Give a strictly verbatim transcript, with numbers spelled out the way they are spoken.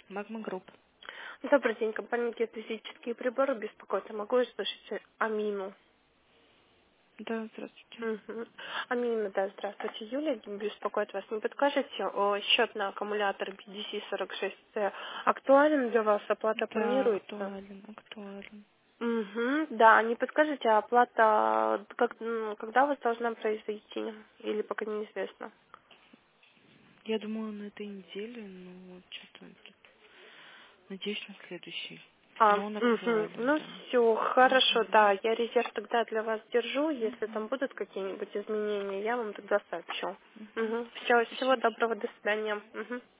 Магма Групп. Добрый день, компания «Геофизические приборы» беспокоит. Я могу услышать Амину? Да, здравствуйте. Угу. Амина, да, здравствуйте. Юлия беспокоит вас. Не подскажете, о, счет на аккумулятор би ди си сорок шесть си актуален для вас? Оплата Да, планируется? актуален, актуален. Угу. Да, не подскажете, а оплата как, м, когда у вас должна произойти? Или пока неизвестно? Я думала на этой неделе, но вот что-то тут. Надеюсь, на следующий. А, Но он угу. актуален, Ну да. все, хорошо, Угу. да, я резерв тогда для вас держу, если Угу. там будут какие-нибудь изменения, я вам тогда сообщу. Угу. Угу. Все, всего Спасибо. доброго, до свидания. Угу.